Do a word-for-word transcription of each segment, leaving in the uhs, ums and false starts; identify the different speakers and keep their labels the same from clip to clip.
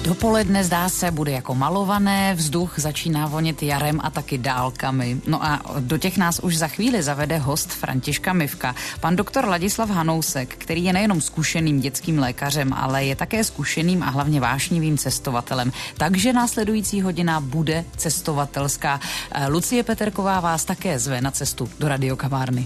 Speaker 1: Dopoledne, zdá se, bude jako malované, vzduch začíná vonět jarem a taky dálkami. No a do těch nás už za chvíli zavede host Františka Mivka, pan doktor Ladislav Hanousek, který je nejenom zkušeným dětským lékařem, ale je také zkušeným a hlavně vášnivým cestovatelem. Takže následující hodina bude cestovatelská. Lucie Peterková vás také zve na cestu do radiokavárny.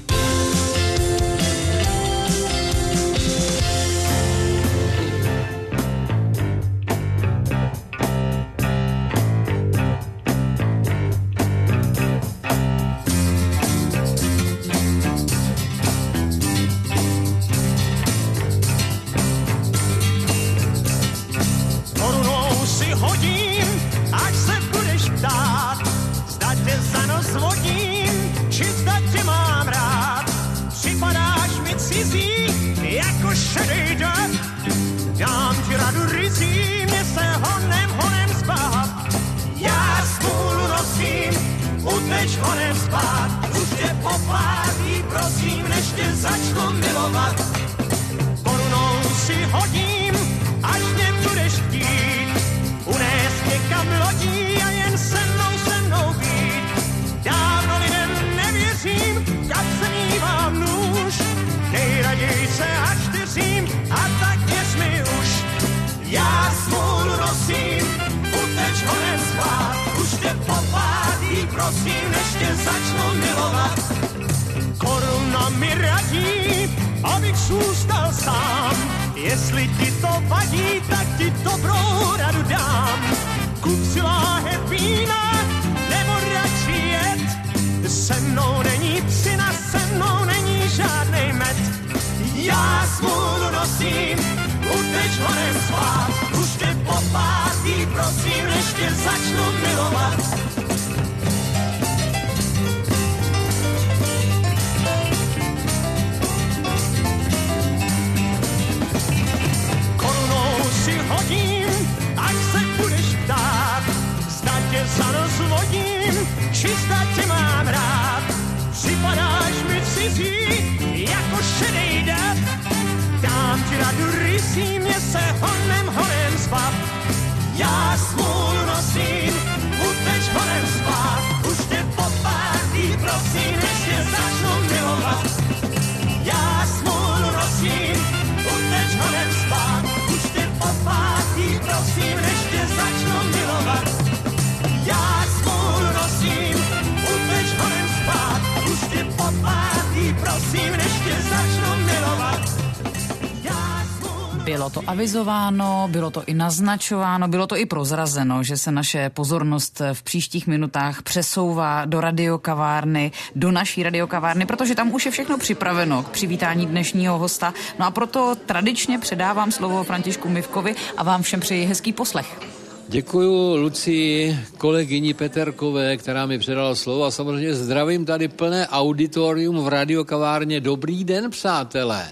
Speaker 1: Bylo to avizováno, bylo to i naznačováno, bylo to i prozrazeno, že se naše pozornost v příštích minutách přesouvá do radiokavárny, do naší radiokavárny, protože tam už je všechno připraveno k přivítání dnešního hosta. No a proto tradičně předávám slovo Františku Mivkovi a vám všem přeji hezký poslech.
Speaker 2: Děkuju Lucii, kolegyni Peterkové, která mi předala slovo a samozřejmě zdravím tady plné auditorium v radiokavárně. Dobrý den, přátelé.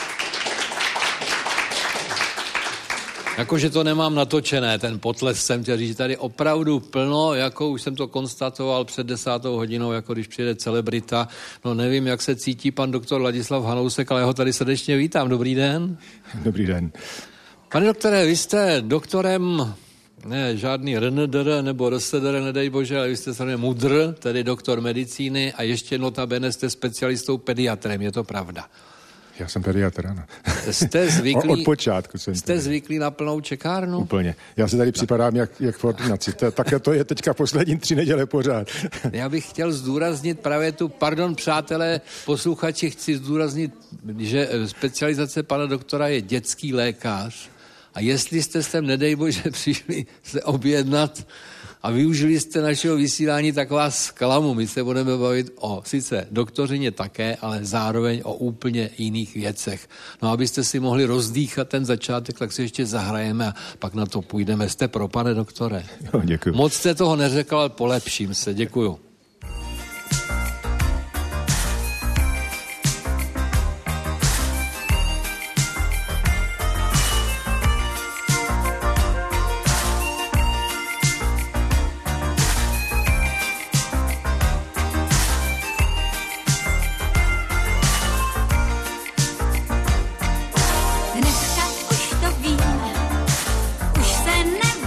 Speaker 2: Jakože to nemám natočené, ten potlesk jsem chtěl říct, tady opravdu plno, jako už jsem to konstatoval před desátou hodinou, jako když přijede celebrita. No nevím, jak se cítí pan doktor Ladislav Hanousek, ale já ho tady srdečně vítám. Dobrý den.
Speaker 3: Dobrý den.
Speaker 2: Pane doktore, vy jste doktorem, ne žádný R N D R nebo R S D R, nedej bože, ale vy jste samozřejmě mudr, tedy doktor medicíny a ještě notabene jste specialistou pediatrem, je to pravda?
Speaker 3: Já jsem pediatr, ano.
Speaker 2: Jste zvyklý,
Speaker 3: od počátku jsem
Speaker 2: Jste zvyklý na plnou čekárnu?
Speaker 3: Úplně. Já se tady připadám jak, jak v ordinaci. Také to je teďka poslední tři neděle pořád.
Speaker 2: Já bych chtěl zdůraznit právě tu, pardon přátelé, posluchači, chci zdůraznit, že specializace pana doktora je dětský lékař a jestli jste sem, nedej bože, přišli se objednat a využili jste našeho vysílání, tak vás zklamu. My se budeme bavit o sice doktorině také, ale zároveň o úplně jiných věcech. No abyste si mohli rozdýchat ten začátek, tak si ještě zahrajeme a pak na to půjdeme. Jste pro, pane doktore?
Speaker 3: Jo, děkuju.
Speaker 2: Moc jste toho neřekl, ale polepším se. Děkuju.
Speaker 4: Dneska už to vím, už se ne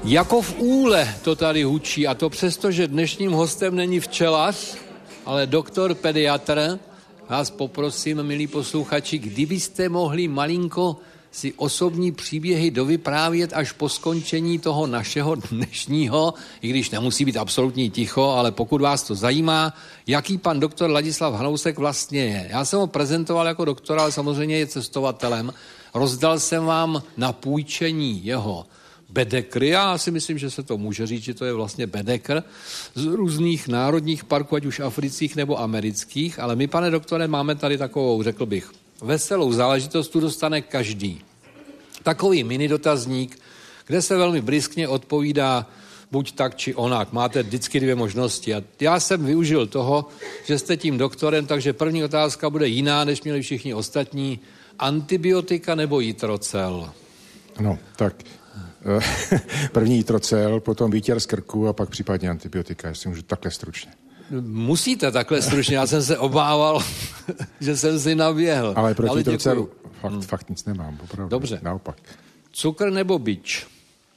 Speaker 2: Jako v úle to tady hučí, a to přesto, že dnešním hostem není včelař, ale doktor pediatr. Vás poprosím, milí posluchači, kdybyste mohli malinko si osobní příběhy dovyprávět až po skončení toho našeho dnešního, i když nemusí být absolutní ticho, ale pokud vás to zajímá, jaký pan doktor Ladislav Hanousek vlastně je. Já jsem ho prezentoval jako doktora, ale samozřejmě je cestovatelem. Rozdal jsem vám na půjčení jeho bedekry, já si myslím, že se to může říct, že to je vlastně bedekr z různých národních parků, ať už afrických nebo amerických, ale my, pane doktore, máme tady takovou, řekl bych, veselou záležitost, tu dostane každý. Takový mini dotazník, kde se velmi briskně odpovídá buď tak, či onak. Máte vždycky dvě možnosti. A já jsem využil toho, že jste tím doktorem, takže první otázka bude jiná, než měli všichni ostatní. Antibiotika nebo jitrocel?
Speaker 3: No, tak první jitrocel, potom výtěr z krku a pak případně antibiotika, jestli můžu takhle stručně.
Speaker 2: Musíte takhle stručně, já jsem se obával, že jsem si naběhl.
Speaker 3: Ale proti jitrocelu fakt, hmm. fakt nic nemám, opravdu.
Speaker 2: Dobře.
Speaker 3: Naopak.
Speaker 2: Cukr nebo bič?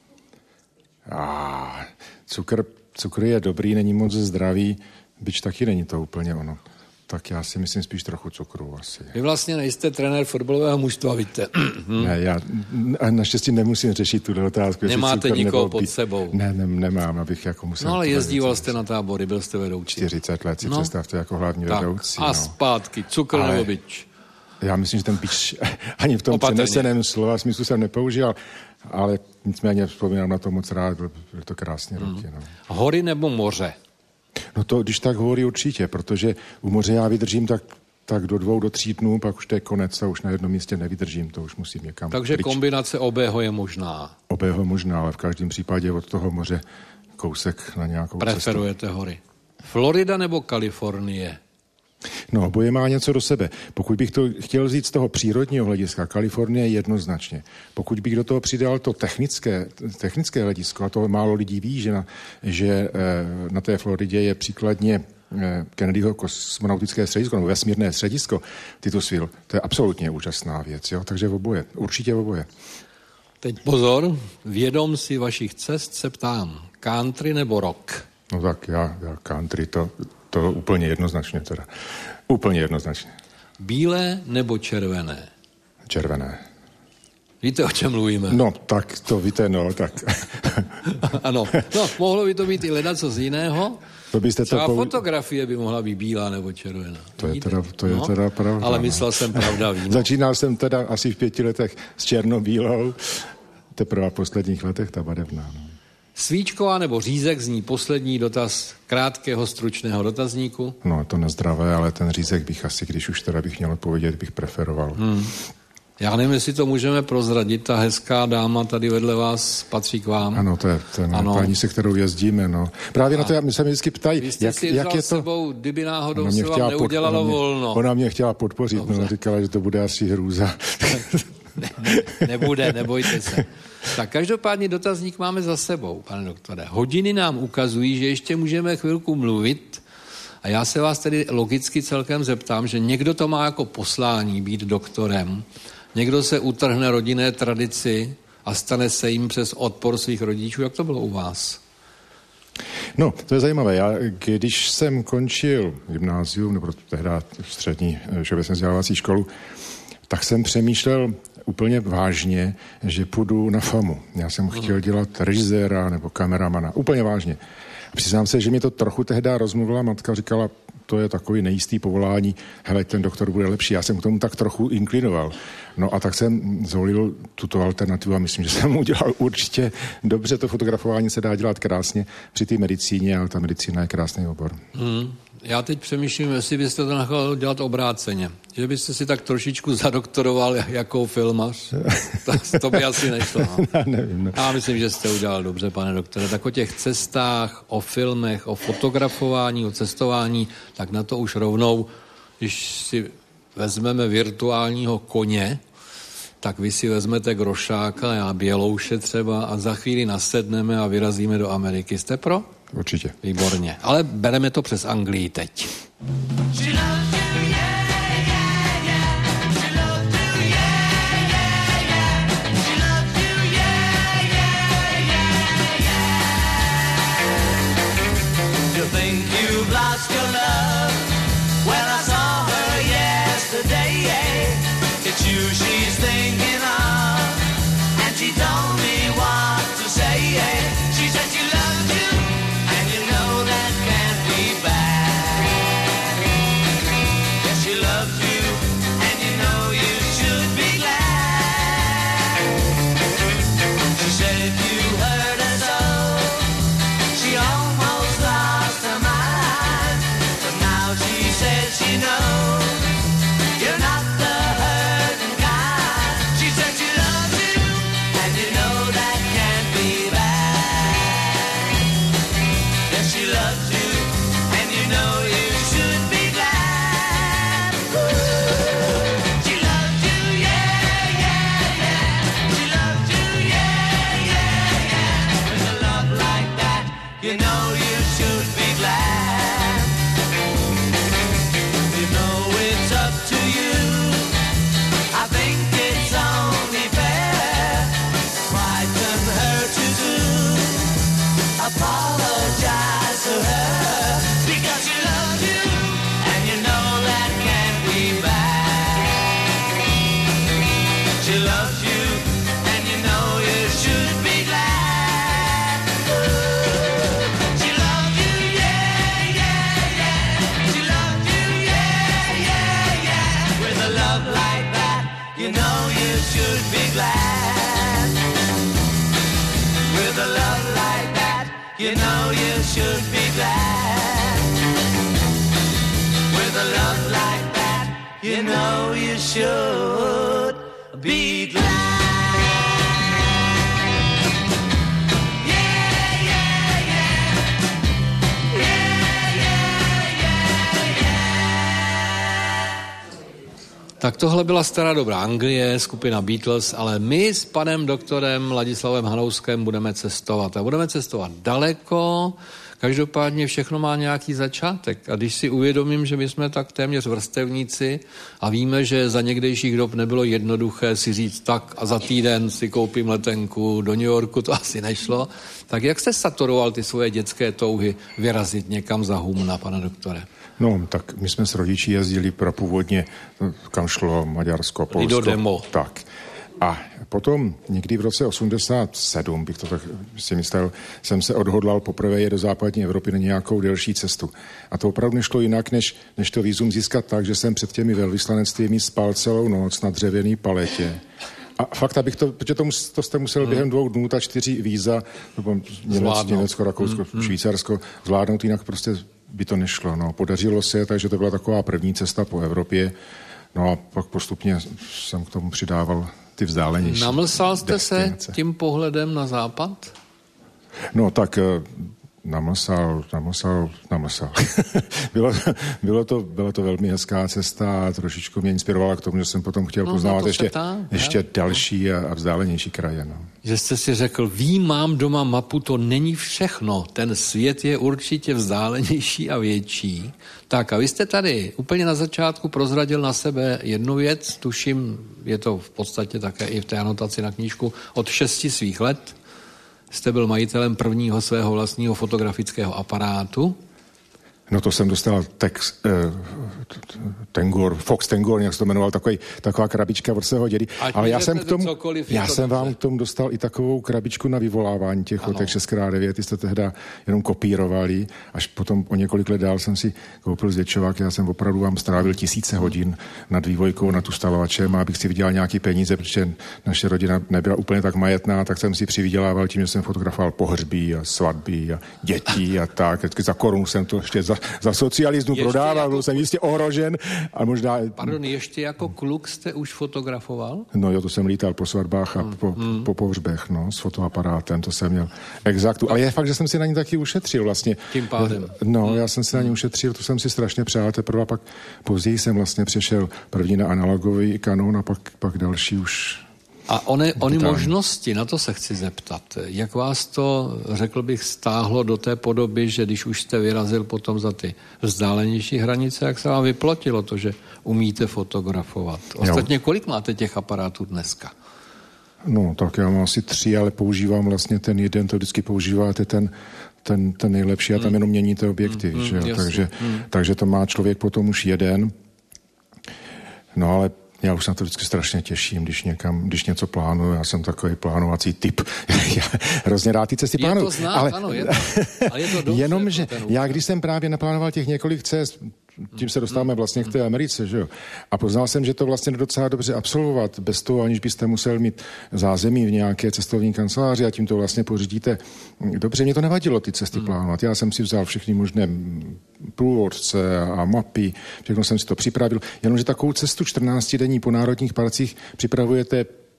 Speaker 3: Ah, cukr, cukr je dobrý, není moc zdravý, bič taky není to úplně ono. Tak já si myslím spíš trochu cukru asi.
Speaker 2: Vy vlastně nejste trenér fotbalového mužstva, víte.
Speaker 3: Ne, já naštěstí nemusím řešit tu otázku.
Speaker 2: Nemáte nikoho pod sebou.
Speaker 3: Ne, ne, nemám, abych jako musel...
Speaker 2: No ale jezdíval jste na tábory, byl jste vedoucí.
Speaker 3: čtyřicet let si
Speaker 2: no.
Speaker 3: představte jako hlavní
Speaker 2: tak,
Speaker 3: vedoucí.
Speaker 2: A
Speaker 3: no.
Speaker 2: zpátky, cukr ale nebo bič?
Speaker 3: Já myslím, že ten bič ani v tom Opatrně. přeneseném slova smyslu jsem nepoužil, ale nicméně vzpomínám na to moc rád, bylo to krásně roky. Hmm. No.
Speaker 2: Hory nebo moře?
Speaker 3: No to, když tak hovorí určitě, protože u moře já vydržím tak, tak do dvou, do tří dnů, pak už to je konec a už na jednom místě nevydržím, to už musím někam.
Speaker 2: Takže pryč. Kombinace obého je možná.
Speaker 3: Obého možná, ale v každém případě od toho moře kousek na nějakou
Speaker 2: Preferujete
Speaker 3: cestu.
Speaker 2: Hory. Florida nebo Kalifornie?
Speaker 3: No, oboje má něco do sebe. Pokud bych to chtěl vzít z toho přírodního hlediska, Kalifornie jednoznačně. Pokud bych do toho přidal to technické, technické hledisko, a to málo lidí ví, že na, že na té Floridě je příkladně Kennedyho kosmonautické středisko, nebo vesmírné středisko Titusville, to je absolutně úžasná věc, jo? Takže oboje, určitě oboje.
Speaker 2: Teď pozor, vědom si vašich cest se ptám, country nebo rock?
Speaker 3: No tak já, já country, to, to úplně jednoznačně teda. Úplně jednoznačně.
Speaker 2: Bílé nebo červené?
Speaker 3: Červené.
Speaker 2: Víte, o čem mluvíme?
Speaker 3: No, tak to víte, no, tak.
Speaker 2: Ano, no, mohlo by to být i ledacos z jiného.
Speaker 3: To byste
Speaker 2: Třeba
Speaker 3: to pou...
Speaker 2: fotografie by mohla být bílá nebo červená.
Speaker 3: To je teda, to je no, teda pravda.
Speaker 2: Ale myslel no. jsem pravda víno.
Speaker 3: Začínal jsem teda asi v pěti letech s černobílou, teprve v posledních letech ta barevná. No.
Speaker 2: Svíčková nebo řízek zní poslední dotaz krátkého, stručného dotazníku.
Speaker 3: No, to nezdravé, ale ten řízek bych asi, když už teda bych měl odpovědět, bych preferoval.
Speaker 2: Hmm. Já nevím, jestli to můžeme prozradit, ta hezká dáma tady vedle vás patří k vám.
Speaker 3: Ano, to je ten paní, se kterou jezdíme, no. Právě a na to já, my se mi vždycky ptají,
Speaker 2: vy jste
Speaker 3: jak,
Speaker 2: si
Speaker 3: jak je to...
Speaker 2: sebou, kdyby náhodou se vám neudělalo
Speaker 3: pod, ona mě,
Speaker 2: volno.
Speaker 3: Ona mě chtěla podpořit, Dobře. no, říkala, že to bude asi hrůza.
Speaker 2: ne, ne, nebude, nebojte se. Tak každopádně dotazník máme za sebou, pane doktore. Hodiny nám ukazují, že ještě můžeme chvilku mluvit a já se vás tedy logicky celkem zeptám, že někdo to má jako poslání být doktorem, někdo se utrhne rodinné tradici a stane se jim přes odpor svých rodičů. Jak to bylo u vás?
Speaker 3: No, to je zajímavé. Já, když jsem končil gymnázium, nebo tehdy střední všeobecně vzdělávací školu, tak jsem přemýšlel úplně vážně, že půjdu na FAMu. Já jsem chtěl dělat režiséra nebo kameramana. Úplně vážně. A přiznám se, že mi to trochu tehdy rozmluvila matka, říkala, to je takový nejistý povolání, hele, ten doktor bude lepší. Já jsem k tomu tak trochu inklinoval. No a tak jsem zvolil tuto alternativu a myslím, že jsem udělal určitě dobře. To fotografování se dá dělat krásně při té medicíně, ale ta medicína je krásný obor.
Speaker 2: Hmm. Já teď přemýšlím, jestli byste to nechal dělat obráceně. Že byste si tak trošičku zadoktoroval jako filmař. To, to by asi nešlo. No.
Speaker 3: Já nevím, no.
Speaker 2: Já myslím, že jste udělal dobře, pane doktore. Tak o těch cestách, o filmech, o fotografování, o cestování, tak na to už rovnou, když si vezmeme virtuálního koně, tak vy si vezmete Grošáka, já Bělouše třeba a za chvíli nasedneme a vyrazíme do Ameriky. Jste pro?
Speaker 3: Určitě.
Speaker 2: Výborně. Ale bereme to přes Anglii teď.
Speaker 4: you know you should be glad. You know it's up to you. I think it's only fair. Right and her to do. Apologize to her because she loves you and you know that can't be bad. She loves you and you know you should be glad. Ooh, she loves you, yeah, yeah, yeah. She loves you, yeah, yeah, yeah. With a love like that, you know you should be glad. With a love like that, you know you should be glad. With a love like that, you know you should be glad. Yeah, yeah, yeah. Yeah, yeah, yeah, yeah.
Speaker 2: Tak tohle byla stará dobrá Anglie, skupina Beatles, ale my s panem doktorem Ladislavem Hanouskem budeme cestovat. A budeme cestovat daleko, každopádně všechno má nějaký začátek. A když si uvědomím, že my jsme tak téměř vrstevníci a víme, že za někdejších dob nebylo jednoduché si říct tak a za týden si koupím letenku do New Yorku, to asi nešlo, tak jak jste saturoval ty svoje dětské touhy vyrazit někam za humna, pane doktore?
Speaker 3: No, tak my jsme s rodiči jezdili pro původně, kam šlo Maďarsko, Polsko.
Speaker 2: I do demo.
Speaker 3: Tak. A potom někdy v roce osmdesát sedm, bych to tak si myslel, jsem se odhodlal poprvé jet do západní Evropy na nějakou delší cestu. A to opravdu nešlo jinak, než, než to vízum získat tak, že jsem před těmi velvyslanectvími spal celou noc na dřevěný paletě. A fakt, abych to, protože to, mus, to jste musel hmm. během dvou dnů, ta čtyři víza, Německo, Německo, Rakousko, hmm. Švýcarsko, zvládnout, jinak prostě by to nešlo. No. Podařilo se, takže to byla taková první cesta po Evropě. No a pak postupně jsem k tomu přidával ty vzdálenější.
Speaker 2: Namlsal jste
Speaker 3: destinace.
Speaker 2: se tím pohledem na západ?
Speaker 3: No tak namlsal, namlsal, namlsal. bylo, bylo, to, bylo to velmi hezká cesta a trošičku mě inspirovala k tomu, že jsem potom chtěl no, poznávat ještě, tá, ještě další a, a vzdálenější kraje. No.
Speaker 2: Že jste si řekl, ví, mám doma mapu, to není všechno. Ten svět je určitě vzdálenější a větší. Tak a vy jste tady úplně na začátku prozradil na sebe jednu věc, tuším, je to v podstatě také i v té anotaci na knížku, od šesti svých let jste byl majitelem prvního svého vlastního fotografického aparátu.
Speaker 3: No to jsem dostal text, eh, Tengor, Fox Tengor, jak se to jmenoval, takový, taková krabička od svého dědy.
Speaker 2: Ať
Speaker 3: ale já jsem, k tomu,
Speaker 2: cokoliv,
Speaker 3: já
Speaker 2: to
Speaker 3: jsem
Speaker 2: dobře.
Speaker 3: vám k tomu dostal i takovou krabičku na vyvolávání těch fotek šest krát devět, ty jste tehda jenom kopírovali, až potom o několik let dál jsem si koupil zvětšovák, já jsem opravdu vám strávil tisíce hodin nad vývojkou, nad ustalovačem, abych si vydělal nějaký peníze, protože naše rodina nebyla úplně tak majetná, tak jsem si přivydělával tím, že jsem fotografoval pohřbí a svatby a děti a tak. Vždycky za korunu jsem to ještě za, za socialismu ještě prodával, jako... byl jsem jistě ohrožen a možná...
Speaker 2: Pardon, ještě jako kluk jste už fotografoval?
Speaker 3: No jo, to jsem lítal po svatbách a hmm. po, hmm. po pohřbech, no, s fotoaparátem, to jsem měl exaktu. Ale je fakt, že jsem si na ní taky ušetřil vlastně.
Speaker 2: Tím pádem.
Speaker 3: No, hmm. já jsem si na ní ušetřil, to jsem si strašně přál, teprve pak později jsem vlastně přešel první na analogový kanon a pak, pak další už...
Speaker 2: A ony, ony možnosti, na to se chci zeptat. Jak vás to, řekl bych, stáhlo do té podoby, že když už jste vyrazil potom za ty vzdálenější hranice, jak se vám vyplotilo to, že umíte fotografovat? Ostatně, kolik máte těch aparátů dneska?
Speaker 3: No, tak já mám asi tři, ale používám vlastně ten jeden, to vždycky používáte ten, ten, ten nejlepší a tam mm. jenom měníte objektiv, mm, že jo? Takže, mm. takže to má člověk potom už jeden. No, ale já už se na to vždycky strašně těším, když někam, když něco plánuju, já jsem takový plánovací typ. Já hrozně rád ty cesty plánuju.
Speaker 2: Je to znát, ale... ano, je to, ale je to dobře.
Speaker 3: Jenom, že já když jsem právě naplánoval těch několik cest, tím se dostáváme vlastně k té Americe, že jo. A poznal jsem, že to vlastně docela dobře absolvovat, bez toho, aniž byste musel mít zázemí v nějaké cestovní kanceláři a tím to vlastně pořídíte. Dobře, mě to nevadilo ty cesty plánovat. Já jsem si vzal všechny možné průvodce a mapy, všechno jsem si to připravil. Jenomže takovou cestu čtrnáctidenní po národních parcích připravujete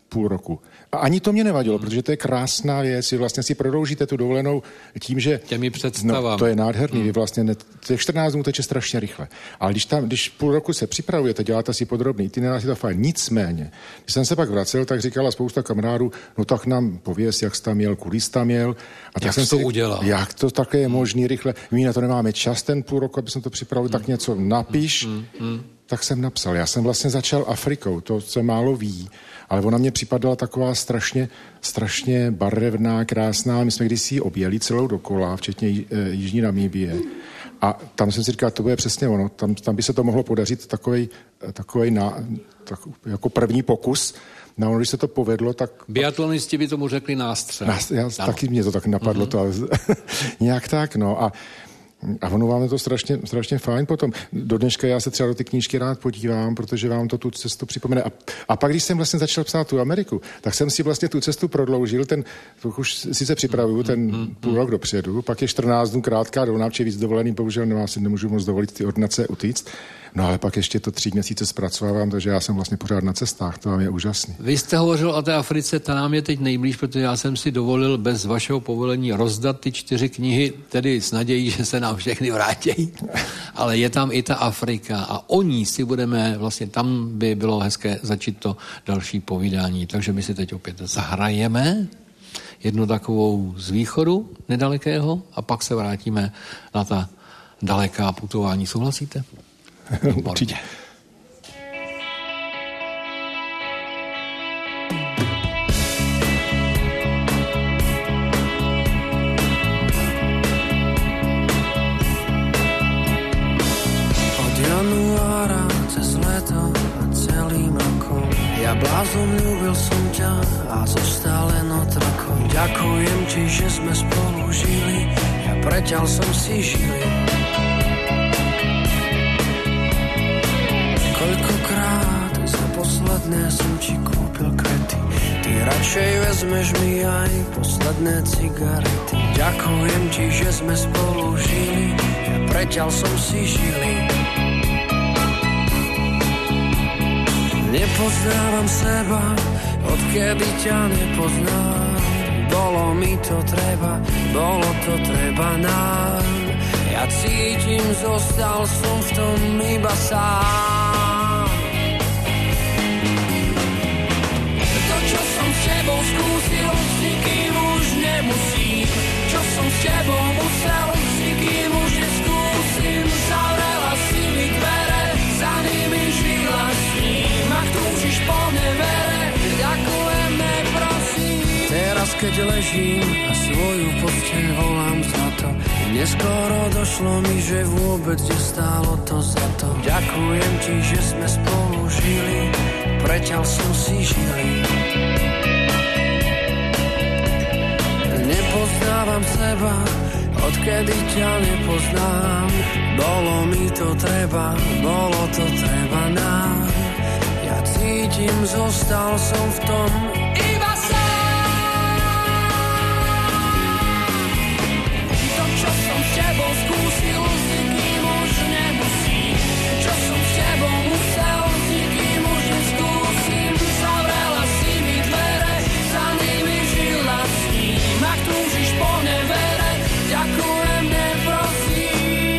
Speaker 3: půl roku. A ani to mě nevadilo, hmm. protože to je krásná věc, vy vlastně si prodloužíte tu dovolenou tím, že...
Speaker 2: Těmi představám.
Speaker 3: No, to je nádherný, hmm. vy vlastně ne, těch čtrnáct dnů teče strašně rychle. Ale když, tam, když půl roku se připravujete, děláte si podrobný itinerář, je to fajn. Nicméně, když jsem se pak vracel, tak říkala spousta kamarádů, no tak nám pověz, jak jsi tam jel, kudy jsi tam jel. A tak
Speaker 2: jak
Speaker 3: jsem
Speaker 2: to
Speaker 3: si,
Speaker 2: udělal?
Speaker 3: Jak to také je možný rychle? My na to nemáme čas ten půl roku, aby jsme to připravili, hmm. tak něco napiš. Hmm. Hmm. Tak jsem napsal. Já jsem vlastně začal Afrikou, to se málo ví, ale ona mě připadala taková strašně, strašně barevná, krásná. My jsme kdysi ji objeli celou dokola, včetně e, Jižní Namíbie. A tam jsem si říkal, to bude přesně ono. Tam, tam by se to mohlo podařit takovej, takovej na, tak, jako první pokus. No, když se to povedlo, tak...
Speaker 2: Biatlonisti by tomu řekli nástřel.
Speaker 3: Nástřel, já, taky mě to tak napadlo. Mm-hmm. To, ale, nějak tak, no. A A ono vám je to strašně, strašně fajn potom. Do dneška já se třeba do ty knížky rád podívám, protože vám to tu cestu připomene. A, a pak, když jsem vlastně začal psát tu Ameriku, tak jsem si vlastně tu cestu prodloužil, ten, už si se připravuju ten půl rok dopředu, pak je čtrnáct dnů krátká dovolená, či víc dovolený, bohužel nemá, si nemůžu moc dovolit ty ordinace utíct. No ale pak ještě to tři měsíce zpracovávám, takže já jsem vlastně pořád na cestách, to vám je úžasný.
Speaker 2: Vy jste hovořil o té Africe, ta nám je teď nejblíž, protože já jsem si dovolil bez vašeho povolení rozdat ty čtyři knihy, tedy s nadějí, že se nám všechny vrátí. Ale je tam i ta Afrika a o ní si budeme, vlastně tam by bylo hezké začít to další povídání. Takže my si teď opět zahrajeme jednu takovou z východu nedalekého a pak se vrátíme na ta daleká putování. Souhlasíte?
Speaker 3: Určitě.
Speaker 5: Od januára cez leto a celým rokom ja blázom ľúbil som ťa a zostal len otrokom. Ďakujem ti, že sme spolu žili, ja preťal som si žili. Koľkokrát za posledné som ti kúpil kvety, ty radšej vezmeš mi aj posledné cigarety. Ďakujem ti, že sme spolu žili, ja preťal som si žili. Nepoznávam seba, odkedy ťa nepoznám. Bolo mi to treba, bolo to treba nám. Ja cítim, zostal som v tom iba sám. To, čo som s tebou skúsil, s nikým už nemusím. Čo som s tebou musel, s nikým už neskúsim. Zavrela si mi dvere, za nimi žila s ním. Ak túžiš po nevere, ďakujem, neprosím. Teraz, keď ležím a svoju posteľ volám zlato, neskoro došlo mi, že vôbec nestálo to za to. Ďakujem ti, že sme spolu žili, preťal som si žili. Nepoznávam seba, odkedy ťa nepoznám. Bolo mi to treba, bolo to treba nám. Ja cítim, zostal som v tom iba s tebou skúsil, s nikým už nemusím. Čo som s tebou musel, s nikým už neskúsim. Zavrela si mi dvere, za nimi žila s ním. Ak túžiš po nevere, ďakujem, neprosím.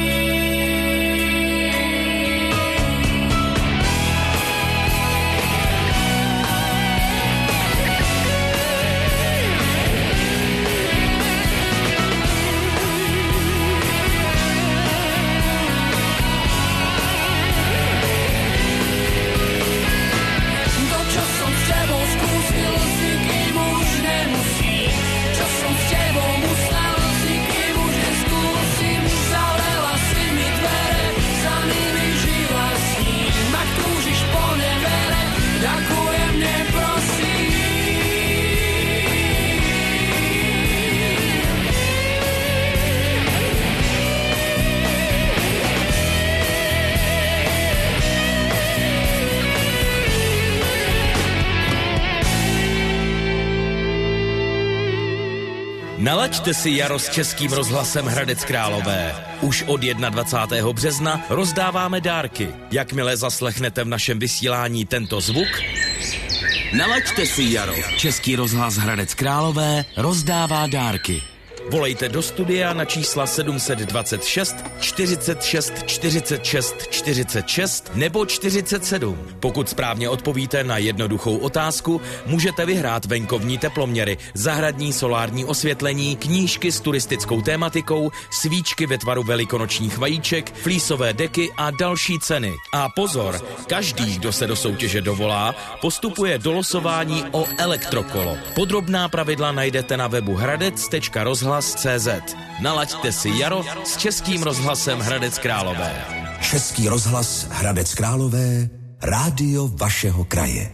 Speaker 6: Nalaďte si jaro s Českým rozhlasem Hradec Králové. Už od dvacátého prvního března rozdáváme dárky. Jakmile zaslechnete v našem vysílání tento zvuk, Nalaďte si jaro. Český rozhlas Hradec Králové rozdává dárky. Volejte do studia na čísla sedm dvacet šest, čtyřicet šest, čtyřicet šest, čtyřicet šest nebo čtyřicet sedm. Pokud správně odpovíte na jednoduchou otázku, můžete vyhrát venkovní teploměry, zahradní solární osvětlení, knížky s turistickou tématikou, svíčky ve tvaru velikonočních vajíček, flísové deky a další ceny. A pozor, každý, kdo se do soutěže dovolá, postupuje do losování o elektrokolo. Podrobná pravidla najdete na webu hradec tečka rozhlas tečka cé zet. Nalaďte si jaro s Českým rozhlasem Hradec Králové.
Speaker 7: Český rozhlas Hradec Králové, rádio vašeho kraje.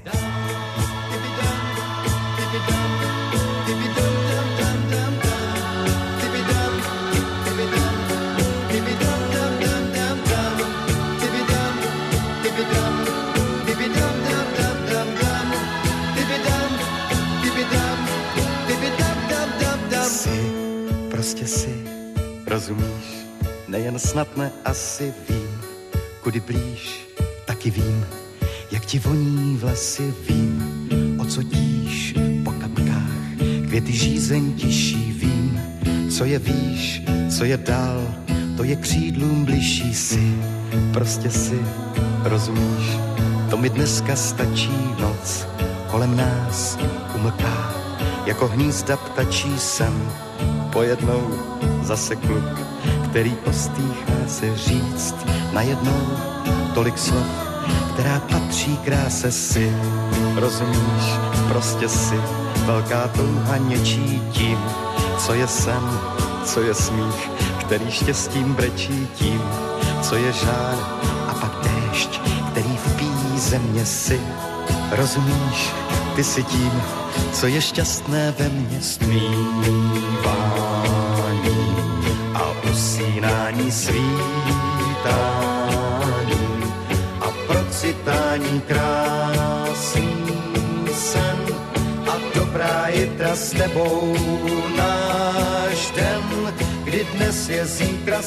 Speaker 8: Prostě si rozumíš, nejen snadne asi vím, kudy blíž, taky vím, jak ti voní vlasy, vím, o co tíš po kapkách, květy žízeň tiší, vím, co je výš, co je dál, to je křídlům bližší si, prostě si rozumíš, to mi dneska stačí noc, kolem nás umlká, jako hnízda ptačí sem, pojednou zase kluk, který ostýchá se říct najednou tolik slov, která patří kráse si. Rozumíš, prostě si velká touha něčí tím, co je sen, co je smích, který štěstím brečí tím, co je žár a pak déšť, který vpíjí země si. Rozumíš, ty si tím, co je šťastné ve mně, stmívání a usínání, svítání a procitání, krásný sen a dobrá jitra s tebou náš den, kdy dnes je zítra,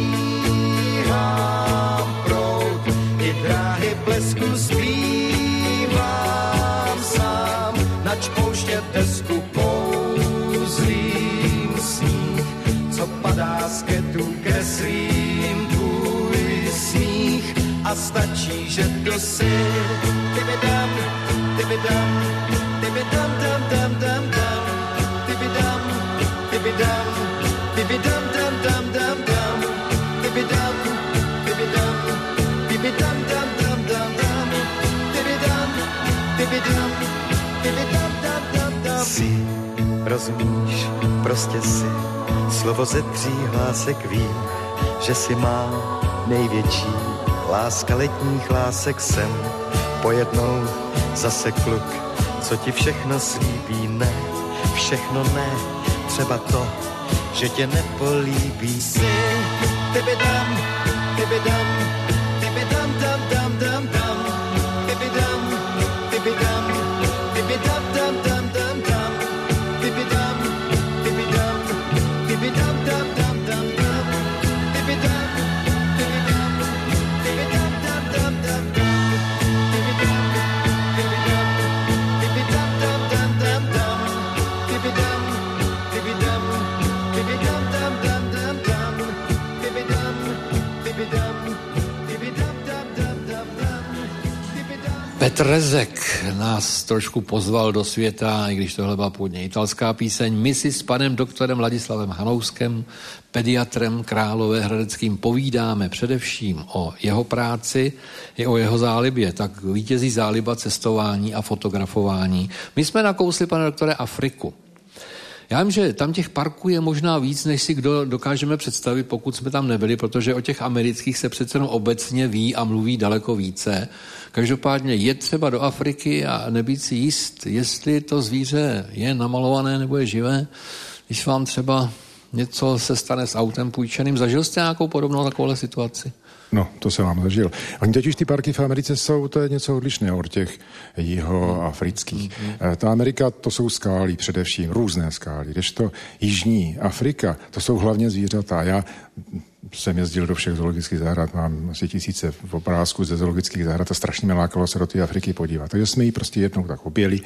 Speaker 8: stíhám proud i dráhy blesku, zpívám sám, nač pouště desku kouzlím sníh, co padá z ketů, kreslím tvůj smích a stačí, že to si tybidam, tybidam, tybidam, dam, dam, dam, dam, tybidam, tybidam, tybidam, dam, dam, dam, dam, tybidam, tybidam, tybidam, dam, dam, dam, dam, tybidam, tybidam, tybidam, dam, dam, dam. Si rozumíš, prostě si slovo ze tří hlásek vím, že si má největší láska letních lásek sem. Pojednou zase kluk, co ti všechno slíbí, ne, všechno ne, třeba to, že tě nepolíbí. Si tybidam, tybidam, tybidam, dam, dam, dam, dam, tybidam, tybidam, tybidam, dam, dam, dam, dam, tybidam, tybidam, tybidam, dam, dam, dam, dam, tybidam, tybidam, tybidam, dam, dam, dam, dam, tybidam, tybidam, tybidam, dam, dam, dam, dam, tybidam, tybidam, tybidam, dam, dam, dam, dam, tybidam, tybidam, tybidam, dam, dam, dam, dam, tybidam.
Speaker 2: Petr Rezek nás trošku pozval do světa, i když tohle byla původně italská píseň. My si s panem doktorem Ladislavem Hanouskem, pediatrem Královéhradeckým, povídáme především o jeho práci i o jeho zálibě. Tak vítězí záliba cestování a fotografování. My jsme nakousli, pane doktore, Afriku. Já vím, že tam těch parků je možná víc, než si kdo dokážeme představit, pokud jsme tam nebyli, protože o těch amerických se přece jenom obecně ví a mluví daleko více. Každopádně je třeba do Afriky a nebýt si jist, jestli to zvíře je namalované nebo je živé, když vám třeba něco se stane s autem půjčeným. Zažil jste nějakou podobnou takovou situaci?
Speaker 3: No, to jsem vám zažil. Oni teď už ty parky v Americe jsou, to je něco odlišného od těch jihoafrických. Mm-hmm. Ta Amerika, to jsou skály především, různé skály. Kdežto Jižní Afrika, to jsou hlavně zvířata. Já jsem jezdil do všech zoologických zahrad, mám asi tisíce v obrázku ze zoologických zahrad a strašně mě lákalo se do té Afriky podívat. Takže jsme ji prostě jednou tak objeli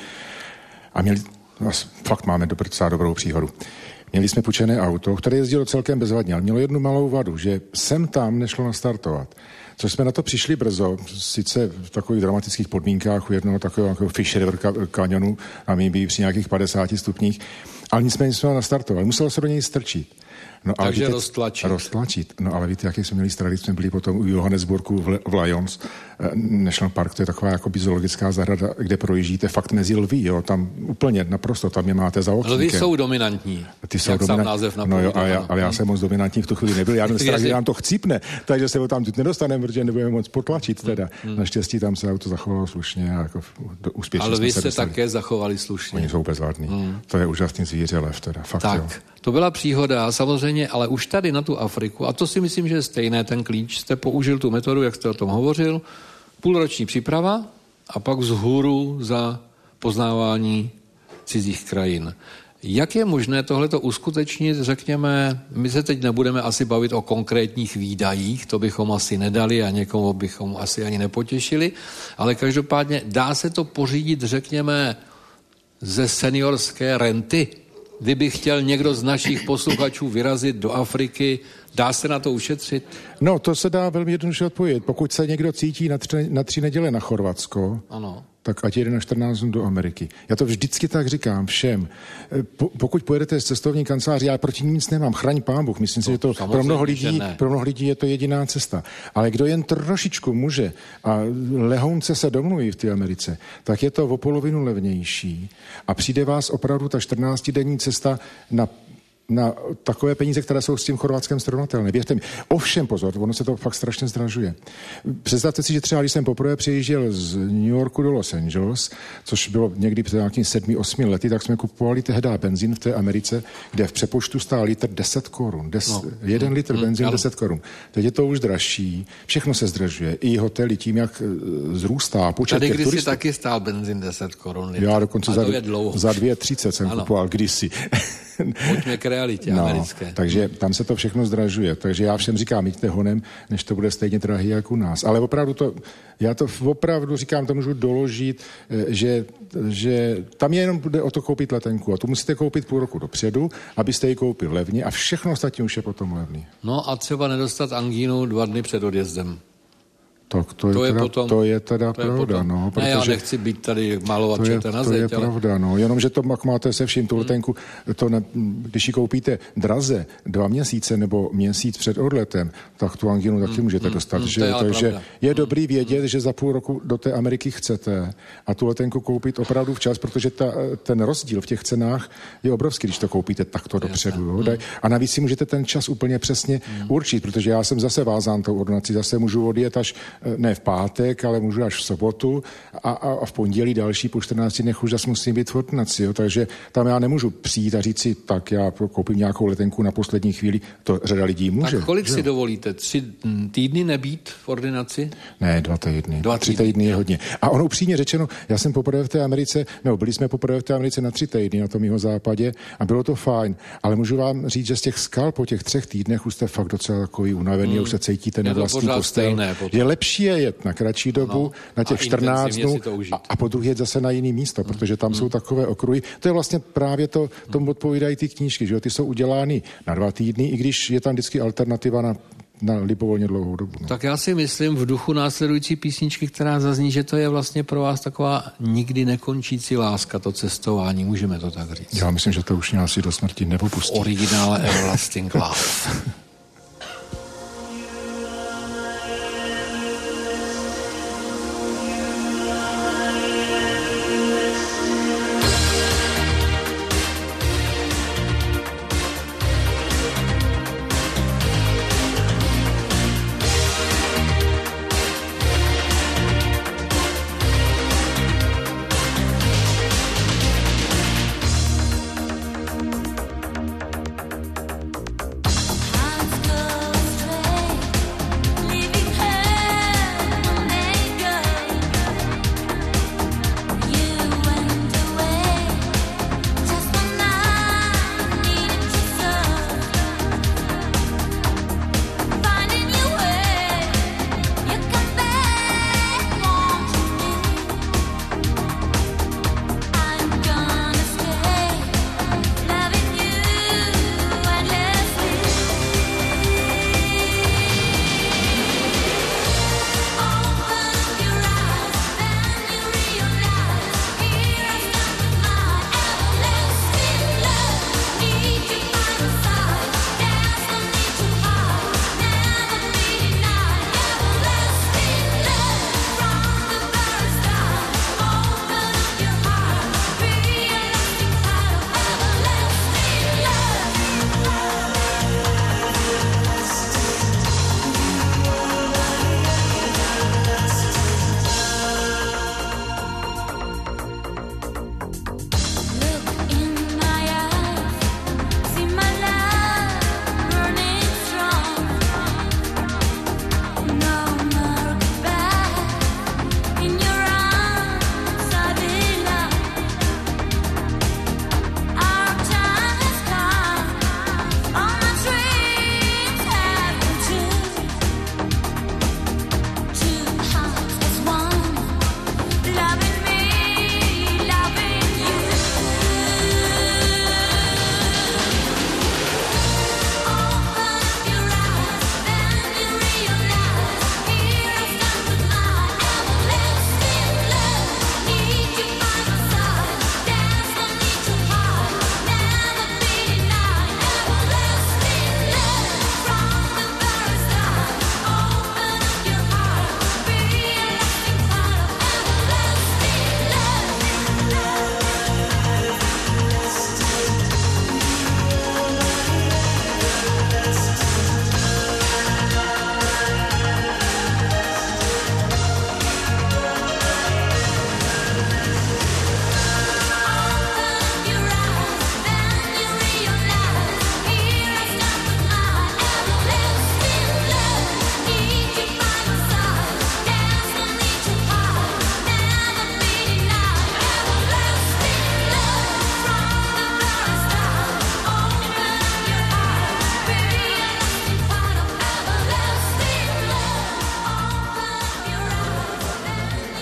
Speaker 3: a měli, no, fakt máme docela dobrou příhodu. Měli jsme půjčené auto, které jezdilo celkem bezvadně, ale mělo jednu malou vadu, že sem tam nešlo nastartovat. Což jsme na to přišli brzo, sice v takových dramatických podmínkách u jednoho takového jako Fish River kanionu a my by při nějakých padesáti stupních, ale nicméně jsme ho nastartovali. Muselo se do něj strčit. No, ale
Speaker 2: Takže
Speaker 3: víte,
Speaker 2: roztlačit.
Speaker 3: Roztlačit. No ale víte, jaký jsme měli strady, jsme byli potom u Johannesburgu v, v Lions National Park, to je taková jako zoologická zahrada, kde projíždíte fakt mezi lví, jo, tam úplně naprosto, tam je máte za okýnkem.
Speaker 2: Lví jsou dominantní,
Speaker 3: Ty jsou
Speaker 2: jak
Speaker 3: dominant...
Speaker 2: sám název
Speaker 3: no jo, ale, já, ale já
Speaker 2: hmm.
Speaker 3: jsem moc dominantní v tu chvíli nebyl, já jsem strach, že nám to chcípne, takže se ho tam teď nedostaneme, protože nebudeme moc potlačit teda. Hmm. Naštěstí tam se auto zachovalo slušně a jako úspěšně.
Speaker 2: Ale vy jste také zachovali slušně.
Speaker 3: Oni jsou bezvadní. Hmm. To je úžasný zvíře lev teda, fakt
Speaker 2: tak.
Speaker 3: jo.
Speaker 2: To byla příhoda, samozřejmě, ale už tady na tu Afriku, a to si myslím, že je stejné ten klíč, jste použil tu metodu, jak jste o tom hovořil, půlroční příprava a pak vzhůru za poznávání cizích krajin. Jak je možné tohleto uskutečnit, řekněme, my se teď nebudeme asi bavit o konkrétních výdajích, to bychom asi nedali a někomu bychom asi ani nepotěšili, ale každopádně dá se to pořídit, řekněme, ze seniorské renty. Kdyby chtěl někdo z našich posluchačů vyrazit do Afriky, dá se na to ušetřit?
Speaker 3: No, to se dá velmi jednoduše odpovědět. Pokud se někdo cítí na tři, na tři neděle na Chorvatsko,
Speaker 2: ano.
Speaker 3: tak ať jede na čtrnáct dnů do Ameriky. Já to vždycky tak říkám všem. Po, pokud pojedete z cestovní kanceláří, já proti ní nic nemám, chraň pán Bůh. Myslím si, že to pro mnoho, lidí, pro mnoho lidí je to jediná cesta. Ale kdo jen trošičku může a lehounce se domluví v té Americe, tak je to o polovinu levnější a přijde vás opravdu ta čtrnáctidenní cesta na na takové peníze, které jsou s tím Chorvatskem srovnatelné. Věřte mi. Ovšem pozor, ono se to fakt strašně zdražuje. Představte si, že třeba když jsem poprvé přijížděl z New Yorku do Los Angeles, což bylo někdy před nějakým sedmi, osmi lety, tak jsme kupovali tehdy benzín v té Americe, kde v přepočtu stál litr deset korun. Des, no. Jeden litr
Speaker 2: hmm.
Speaker 3: benzín
Speaker 2: hmm.
Speaker 3: deset korun. Teď je to už dražší. Všechno se zdražuje. I hotely tím, jak zrůstá počet
Speaker 2: Tady
Speaker 3: těch
Speaker 2: kdysi
Speaker 3: turistů.
Speaker 2: taky stál benzín deset korun.
Speaker 3: Já dokonce za, za dvě třicet jsem
Speaker 2: ano.
Speaker 3: kupoval kdysi.
Speaker 2: Pojďme k realitě
Speaker 3: no,
Speaker 2: americké.
Speaker 3: Takže tam se to všechno zdražuje. Takže já všem říkám, jděte honem, než to bude stejně drahý jak u nás. Ale opravdu to, já to opravdu říkám, to můžu doložit, že, že tam je jenom jde o to koupit letenku. A tu musíte koupit půl roku dopředu, abyste ji koupil levně a všechno ostatní už je potom levný.
Speaker 2: No a třeba nedostat angínu dva dny před odjezdem.
Speaker 3: Tak to,
Speaker 2: to,
Speaker 3: je,
Speaker 2: je
Speaker 3: teda,
Speaker 2: potom,
Speaker 3: to je teda
Speaker 2: to je
Speaker 3: pravda,
Speaker 2: potom.
Speaker 3: no.
Speaker 2: Protože ne, já nechci být tady malovat čerta na zeď.
Speaker 3: To je
Speaker 2: ale...
Speaker 3: pravda, no. Jenomže to máte se vším, tu letenku, to ne, když ji koupíte draze dva měsíce nebo měsíc před odletem, tak tu anginu taky
Speaker 2: mm,
Speaker 3: můžete
Speaker 2: mm,
Speaker 3: dostat.
Speaker 2: Mm,
Speaker 3: že?
Speaker 2: je
Speaker 3: Takže
Speaker 2: pravda.
Speaker 3: je dobrý vědět, mm. že za půl roku do té Ameriky chcete a tu letenku koupit opravdu včas, protože ta, ten rozdíl v těch cenách je obrovský, když to koupíte takto dopředu. Jo? Mm. A navíc si můžete ten čas úplně přesně mm. určit, protože já jsem zase vázán tou ordinací, zase můžu odjet až ne v pátek, ale můžu až v sobotu a, a, a v pondělí další po čtrnácti dnech už zase musím být v ordinaci. Jo? Takže tam já nemůžu přijít a říct si, tak já koupím nějakou letenku na poslední chvíli. To řada lidí může.
Speaker 2: Tak kolik
Speaker 3: že?
Speaker 2: si dovolíte? Tři týdny nebýt v ordinaci?
Speaker 3: Ne, dva týdny.
Speaker 2: Dva
Speaker 3: tři
Speaker 2: týdny.
Speaker 3: týdny je hodně. A ono upřímně řečeno, já jsem poprvé v té Americe, no byli jsme poprvé v té Americe na tři týdny na tom jeho západě a bylo to fajn. Ale můžu vám říct, že z těch skal po těch třech týdnech už jste fakt docela takový unavený, hmm. už se cítíte na vlastní postel. Je lepší je jet na kratší dobu, no, na těch čtrnáct dnů a, a po druhé zase na jiný místo, hmm. protože tam hmm. jsou takové okruhy. To je vlastně právě to, tomu odpovídají ty knížky, že jo? Ty jsou udělány na dva týdny, i když je tam vždycky alternativa na na libovolně dlouhou dobu. No.
Speaker 2: Tak já si myslím v duchu následující písničky, která zazní, že to je vlastně pro vás taková nikdy nekončící láska, to cestování, můžeme to tak říct.
Speaker 3: Já myslím, že to už mě asi do smrti nepopustí.
Speaker 2: Originále Everlasting Love.
Speaker 9: I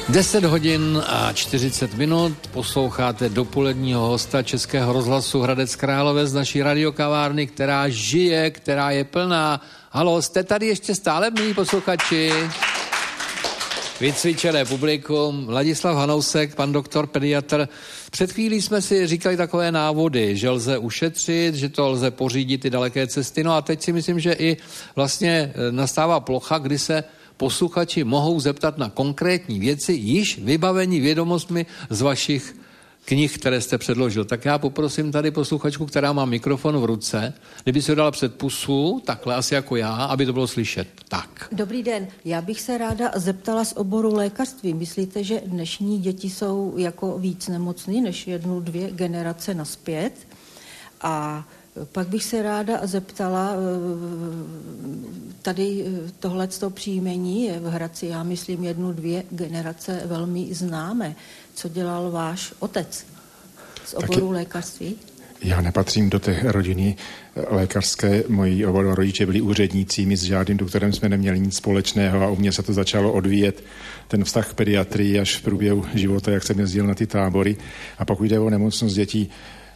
Speaker 2: deset hodin a čtyřicet minut posloucháte dopoledního hosta Českého rozhlasu Hradec Králové z naší radiokavárny, která žije, která je plná. Halo, jste tady ještě stále, milí posluchači? Vycvičené publikum, Ladislav Hanousek, pan doktor pediatr. Před chvílí jsme si říkali takové návody, že lze ušetřit, že to lze pořídit i daleké cesty. No a teď si myslím, že i vlastně nastává plocha, kdy se posluchači mohou zeptat na konkrétní věci, již vybavení vědomostmi z vašich knih, které jste předložil. Tak já poprosím tady posluchačku, která má mikrofon v ruce, kdyby si ho dala před pusu, takhle asi jako já, aby to bylo slyšet. Tak.
Speaker 9: Dobrý den, já bych se ráda zeptala z oboru lékařství. Myslíte, že dnešní děti jsou jako víc nemocný než jednu, dvě generace nazpět? A pak bych se ráda zeptala, tady tohleto příjmení je v Hradci, já myslím, jednu, dvě generace velmi známe. Co dělal váš otec z oboru Taky lékařství?
Speaker 3: Já nepatřím do té rodiny lékařské. Moji oba rodiče byli úředníci, my s žádným doktorem jsme neměli nic společného a u mě se to začalo odvíjet, ten vztah k pediatrii až v průběhu života, jak jsem jezdil na ty tábory. A pokud jde o nemocnost dětí,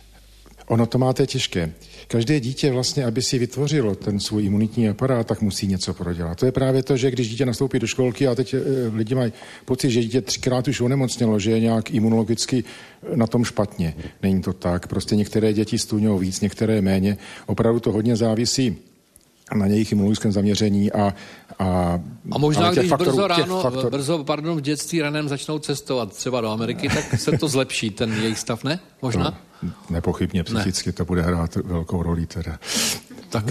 Speaker 3: ono to máte těžké. Každé dítě vlastně, aby si vytvořilo ten svůj imunitní aparát, tak musí něco prodělat. To je právě to, že když dítě nastoupí do školky a teď e, lidi mají pocit, že dítě třikrát už onemocnělo, že je nějak imunologicky na tom špatně. Není to tak. Prostě některé děti stůňou víc, některé méně. Opravdu to hodně závisí na jejich imunologickém zaměření a
Speaker 2: a, a možná, když faktorů, brzo ráno,
Speaker 3: faktor...
Speaker 2: brzo, pardon, v dětství raném začnou cestovat třeba do Ameriky, tak se to zlepší, ten jejich stav, ne? Možná?
Speaker 3: No, nepochybně, psychicky ne. To bude hrát velkou roli teda.
Speaker 2: Tak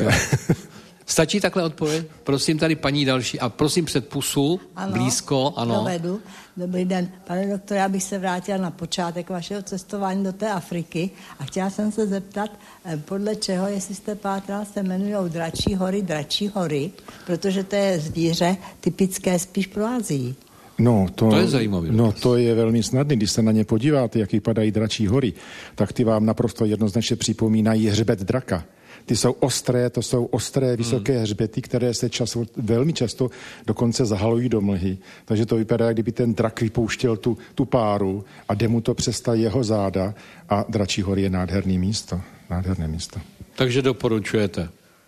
Speaker 2: stačí takhle odpověď? Prosím tady paní další a prosím před pusu, ano, blízko, ano.
Speaker 10: Dovedu. Dobrý den, pane doktor, já bych se vrátila na počátek vašeho cestování do té Afriky a chtěla jsem se zeptat, podle čeho, jestli jste pátral, se jmenujou dračí hory, dračí hory, protože to je zvíře typické spíš pro Asii.
Speaker 3: No, to,
Speaker 2: to je zajímavé.
Speaker 3: No, to je velmi snadné. Když se na ně podíváte, jak vypadají dračí hory, tak ty vám naprosto jednoznačně připomínají hřbet draka. Ty jsou ostré, to jsou ostré, vysoké hmm. hřbety, které se čas, velmi často dokonce zahalují do mlhy. Takže to vypadá, jak kdyby ten drak vypouštěl tu, tu páru a jde mu to přes ta jeho záda a Dračí hory je nádherné místo. Nádherné místo.
Speaker 2: Takže doporučujete?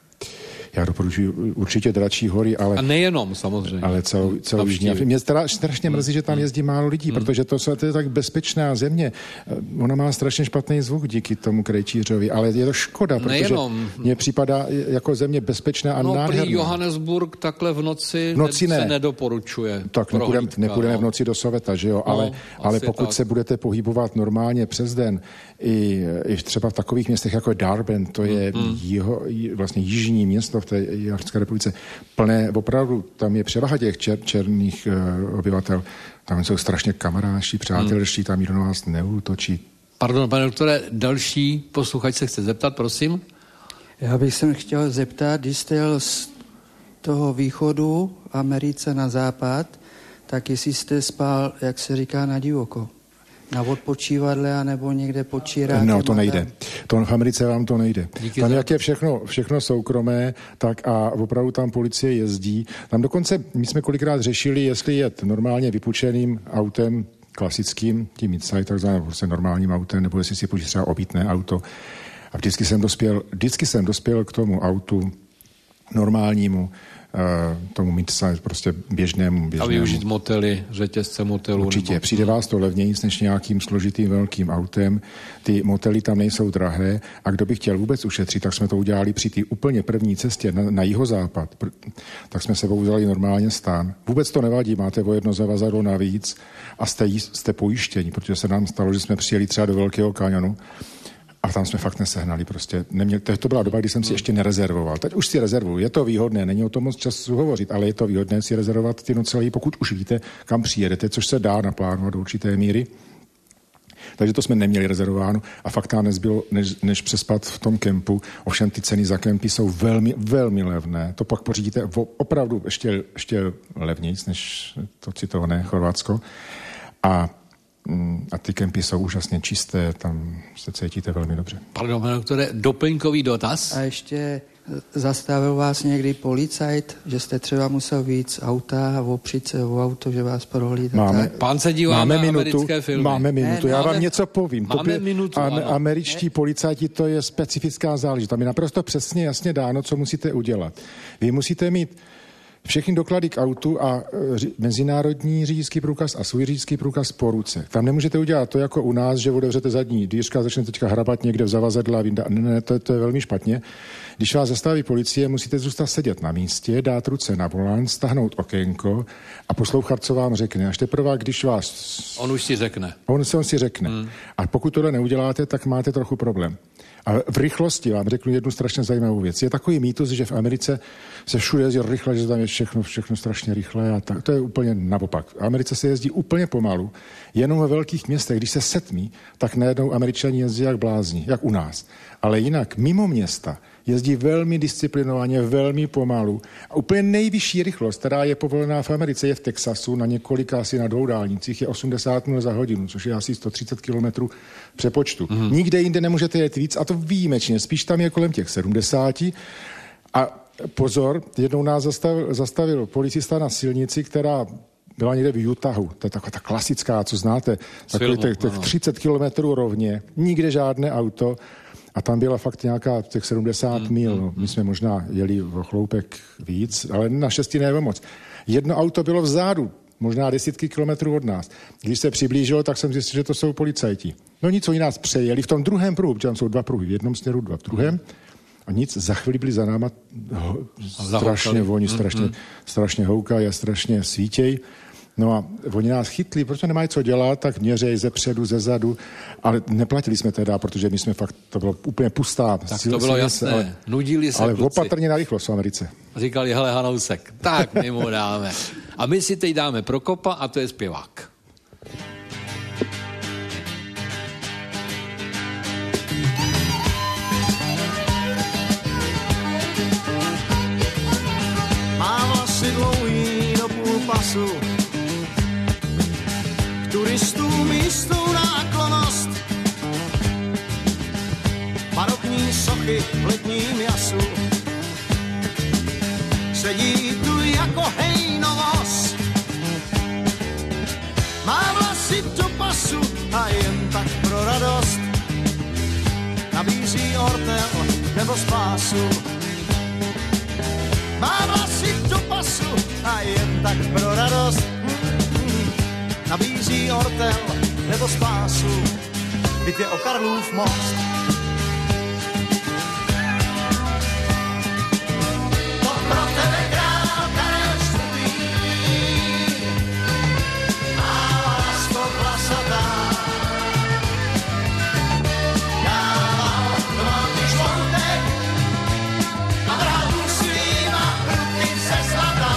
Speaker 3: Já doporučuji určitě Dračí hory, ale...
Speaker 2: A nejenom, samozřejmě. Ale
Speaker 3: celou, celou Jižní Afriku. Mě strašně mrzí, že tam jezdí málo lidí, hmm. protože to, to je tak bezpečná země. Ona má strašně špatný zvuk díky tomu krejčířovi, ale je to škoda, protože
Speaker 2: nejenom.
Speaker 3: Mně připadá jako země bezpečná a
Speaker 2: no,
Speaker 3: nádherná.
Speaker 2: No, Johannesburg takhle v noci,
Speaker 3: v noci ne.
Speaker 2: se nedoporučuje.
Speaker 3: Tak nepůjdeme nepůjdeme v noci do Soveta, že jo? Ale, no, ale pokud tak. se budete pohybovat normálně přes den, i, i třeba v takových městech jako je Durban, to je hmm. jeho, vlastně jižní město v té Jihoafrické republice, plné, opravdu, tam je převaha těch čer, černých uh, obyvatel. Tam jsou strašně kamaráši, přátelští, hmm. tam nikdo na vás neútočí.
Speaker 2: Pardon, pane doktore, další posluchač se chce zeptat, prosím.
Speaker 11: Já bych se chtěl zeptat, když jste jel z toho východu Americe na západ, tak jestli jste spal, jak se říká, na divoko. Na odpočívadle, anebo někde pod čírákem.
Speaker 3: No, to nejde. To v Americe vám to nejde.
Speaker 2: Díky
Speaker 3: tam,
Speaker 2: za...
Speaker 3: jak je všechno, všechno soukromé, tak a opravdu tam policie jezdí. Tam dokonce, my jsme kolikrát řešili, jestli jet normálně vypučeným autem, klasickým, tím midsize, takzvaným prostě normálním autem, nebo jestli si půjčit třeba obytné auto. A vždycky jsem dospěl, vždycky jsem dospěl k tomu autu normálnímu, Uh, tomu midsize, prostě běžnému, běžnému.
Speaker 2: A využít motely, řetězce motelů.
Speaker 3: Určitě,
Speaker 2: nebo...
Speaker 3: přijde vás to levněji než nějakým složitým velkým autem. Ty motely tam nejsou drahé a kdo by chtěl vůbec ušetřit, tak jsme to udělali při té úplně první cestě na, na jihozápad. Pr- tak jsme se vzali normálně stán. Vůbec to nevadí, máte o jedno zavazadlo navíc a jste, jste pojištění, protože se nám stalo, že jsme přijeli třeba do Velkého kaňonu. A tam jsme fakt nesehnali prostě. Neměl, to byla doba, kdy jsem si ještě nerezervoval. Teď už si rezervuju. Je to výhodné, není o tom moc času hovořit, ale je to výhodné si rezervovat ty noclehy, pokud už víte, kam přijedete, což se dá naplánovat do určité míry. Takže to jsme neměli rezervováno a fakt nám nezbylo, než, než přespat v tom kempu. Ovšem ty ceny za kempy jsou velmi, velmi levné. To pak pořídíte opravdu ještě, ještě levnějc než to citované Chorvatsko. A A ty kempy jsou úžasně čisté, tam se cítíte velmi dobře.
Speaker 2: Pardon, pane doktore, doplňkový dotaz?
Speaker 11: A ještě Zastavil vás někdy policajt, že jste třeba musel vyjít z auta a opřít se o auto, že vás prohlídá?
Speaker 3: Máme,
Speaker 2: Pán se dívá
Speaker 3: máme
Speaker 2: na
Speaker 3: minutu,
Speaker 2: americké filmy.
Speaker 3: Máme minutu,
Speaker 11: Ne,
Speaker 3: já
Speaker 11: máme-
Speaker 3: vám něco povím.
Speaker 2: máme
Speaker 3: Tobě-
Speaker 2: minutu,
Speaker 3: am-
Speaker 2: ano.
Speaker 3: Američtí policajti, to je specifická záležitost. Tam je naprosto přesně jasně dáno, co musíte udělat. Vy musíte mít všechny doklady k autu a e, ři- mezinárodní řidičský průkaz a svůj řidičský průkaz po ruce. Tam nemůžete udělat to jako u nás, že otevřete zadní dýřka a začnete teďka hrabat někde v zavazadle a vyndá... Ne, ne, to, to je velmi špatně. Když vás zastaví policie, musíte zůstat sedět na místě, dát ruce na volant, stáhnout okénko a poslouchat, co vám řekne. Až teprve, když vás...
Speaker 2: On už si řekne.
Speaker 3: On se on si řekne. Hmm. A pokud tohle neuděláte, tak máte trochu problém. A v rychlosti vám řeknu jednu strašně zajímavou věc. Je takový mýtus, že v Americe se všude jezdí rychle, že tam je všechno, všechno strašně rychle a tak. To je úplně naopak. V Americe se jezdí úplně pomalu, jenom ve velkých městech, když se setmí, tak najednou Američani jezdí jak blázni, jak u nás. Ale jinak mimo města jezdí velmi disciplinovaně, velmi pomalu. A úplně nejvyšší rychlost, která je povolená v Americe, je v Texasu na několika, asi na dvou dálnicích, je osmdesát mil za hodinu, což je asi sto třicet kilometrů přepočtu. Mm. Nikde jinde nemůžete jet víc, a to výjimečně. Spíš tam je kolem těch sedmdesáti. A pozor, jednou nás zastavil, zastavil policista na silnici, která byla někde v Utahu. To je taková ta klasická, co znáte. Takový těch, těch třicet kilometrů rovně. Nikde žádné auto. A tam byla fakt nějaká těch sedmdesát mm, mil. No. My jsme možná jeli o chloupek víc, ale naštěstí ne moc. Jedno auto bylo vzadu, možná desítky kilometrů od nás. Když se přiblížilo, tak jsem zjistil, že to jsou policajti. No nic, oni nás přejeli v tom druhém pruhu, protože tam jsou dva pruhy, v jednom směru, dva v druhém. A nic, za chvíli byli za náma ho, strašně voní, strašně, mm, mm. strašně houkají a strašně svítěj. No a oni nás chytli, protože nemají co dělat, tak měřejí ze předu, ze zadu, ale neplatili jsme teda, protože my jsme fakt, to bylo úplně pustá.
Speaker 2: Tak
Speaker 3: sil,
Speaker 2: to bylo
Speaker 3: silnice,
Speaker 2: jasné,
Speaker 3: ale,
Speaker 2: nudili se
Speaker 3: ale
Speaker 2: kluci.
Speaker 3: opatrně na rychlost v Americe.
Speaker 2: Říkali, hele Hanousek, tak my mu dáme. A my si teď dáme Prokopa a to je zpěvák.
Speaker 5: Má vlasy dlouhý do půl pasu, k turistům jistou náklonost. Barokní sochy v letním jasu, sedí tu jako hejnovoz. Má vlasy do pasu a jen tak pro radost nabízí ortel nebo spásu. Má vlasy do pasu a jen tak pro radost mm, nabízí ortel nebo spásu. Byť je o Karlův most. To pro tebe král Karel čtvrtý, má lásko vlasatá. Dával tmavý žloutek a bral svýma ruky se zlata.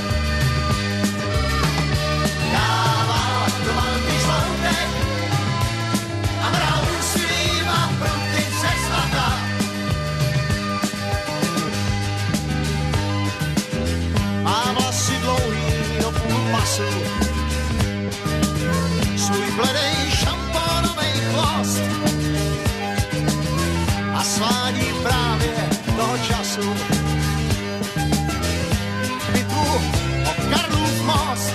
Speaker 5: Dával tmavý žloutek a bral svýma ruky se zlata. Má vlasy dlouhý do půl pasu, svůj bledej šampónovej chvost a svádí právě toho času bitvu o Karlův most.